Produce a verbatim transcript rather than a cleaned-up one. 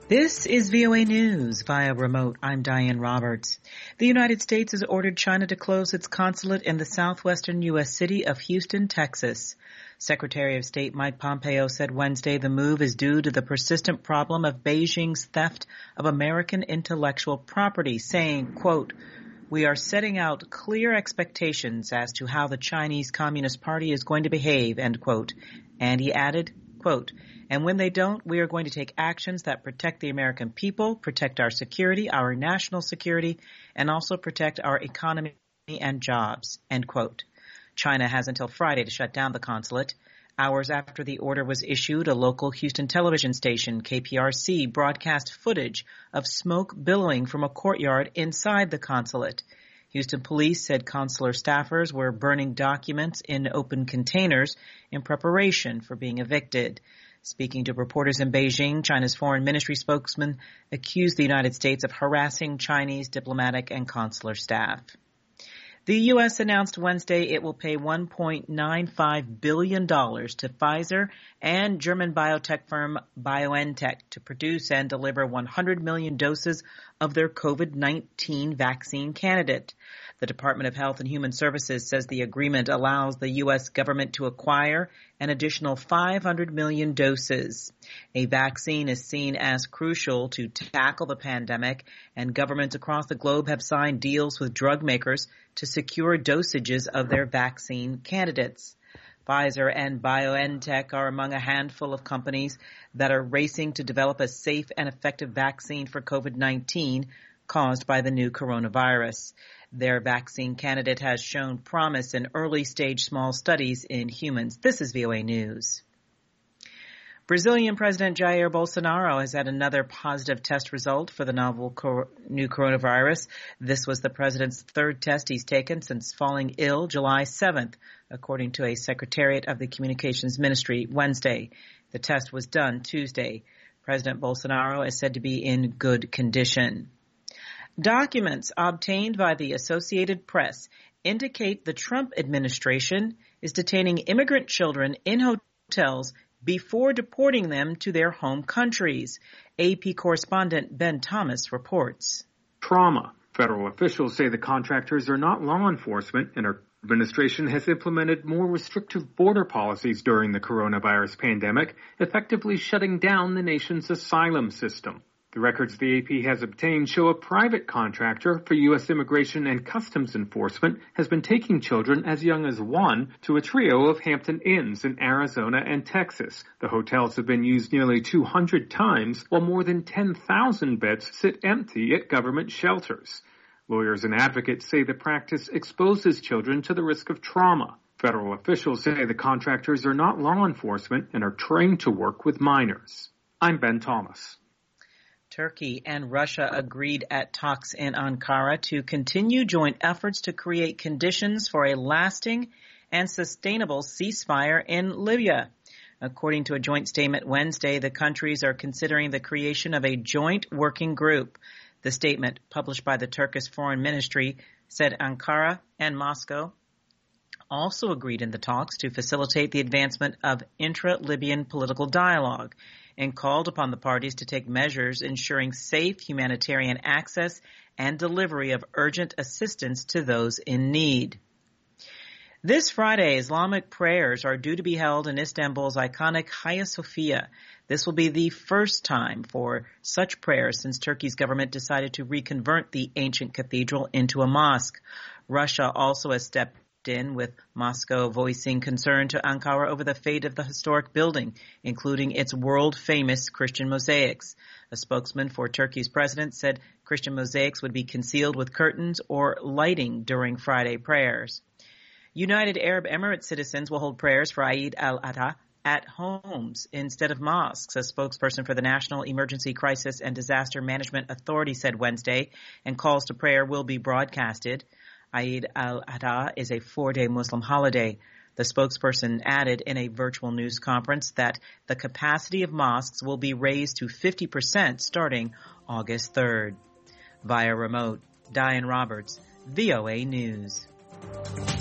This is V O A News via remote. I'm Diane Roberts. The United States has ordered China to close its consulate in the southwestern U S city of Houston, Texas. Secretary of State Mike Pompeo said Wednesday the move is due to the persistent problem of Beijing's theft of American intellectual property, saying, quote, "We are setting out clear expectations as to how the Chinese Communist Party is going to behave," end quote. And he added, quote, "And when they don't, we are going to take actions that protect the American people, protect our security, our national security, and also protect our economy and jobs," end quote. China has until Friday to shut down the consulate. Hours after the order was issued, a local Houston television station, K P R C, broadcast footage of smoke billowing from a courtyard inside the consulate. Houston police said consular staffers were burning documents in open containers in preparation for being evicted. Speaking to reporters in Beijing, China's foreign ministry spokesman accused the United States of harassing Chinese diplomatic and consular staff. The U S announced Wednesday it will pay one point nine five billion dollars to Pfizer and German biotech firm BioNTech to produce and deliver one hundred million doses of their COVID nineteen vaccine candidate. The Department of Health and Human Services says the agreement allows the U S government to acquire an additional five hundred million doses. A vaccine is seen as crucial to tackle the pandemic, and governments across the globe have signed deals with drug makers to secure dosages of their vaccine candidates. Pfizer and BioNTech are among a handful of companies that are racing to develop a safe and effective vaccine for COVID nineteen caused by the new coronavirus. Their vaccine candidate has shown promise in early-stage small studies in humans. This is V O A News. Brazilian President Jair Bolsonaro has had another positive test result for the novel cor- new coronavirus. This was the president's third test he's taken since falling ill July seventh, according to a secretariat of the Communications Ministry Wednesday. The test was done Tuesday. President Bolsonaro is said to be in good condition. Documents obtained by the Associated Press indicate the Trump administration is detaining immigrant children in hotels before deporting them to their home countries. A P correspondent Ben Thomas reports. Trauma. Federal officials say the contractors are not law enforcement, and our administration has implemented more restrictive border policies during the coronavirus pandemic, effectively shutting down the nation's asylum system. The records the A P has obtained show a private contractor for U S Immigration and Customs Enforcement has been taking children as young as one to a trio of Hampton Inns in Arizona and Texas. The hotels have been used nearly two hundred times, while more than ten thousand beds sit empty at government shelters. Lawyers and advocates say the practice exposes children to the risk of trauma. Federal officials say the contractors are not law enforcement and are trained to work with minors. I'm Ben Thomas. Turkey and Russia agreed at talks in Ankara to continue joint efforts to create conditions for a lasting and sustainable ceasefire in Libya. According to a joint statement Wednesday, the countries are considering the creation of a joint working group. The statement, published by the Turkish Foreign Ministry, said Ankara and Moscow also agreed in the talks to facilitate the advancement of intra-Libyan political dialogue and called upon the parties to take measures ensuring safe humanitarian access and delivery of urgent assistance to those in need. This Friday, Islamic prayers are due to be held in Istanbul's iconic Hagia Sophia. This will be the first time for such prayers since Turkey's government decided to reconvert the ancient cathedral into a mosque. Russia also has stepped in, with Moscow voicing concern to Ankara over the fate of the historic building, including its world-famous Christian mosaics. A spokesman for Turkey's president said Christian mosaics would be concealed with curtains or lighting during Friday prayers. United Arab Emirates citizens will hold prayers for Eid al-Adha at homes instead of mosques, a spokesperson for the National Emergency Crisis and Disaster Management Authority said Wednesday, and calls to prayer will be broadcasted. Eid al-Adha is a four-day Muslim holiday. The spokesperson added in a virtual news conference that the capacity of mosques will be raised to fifty percent starting August third. Via remote, Diane Roberts, V O A News.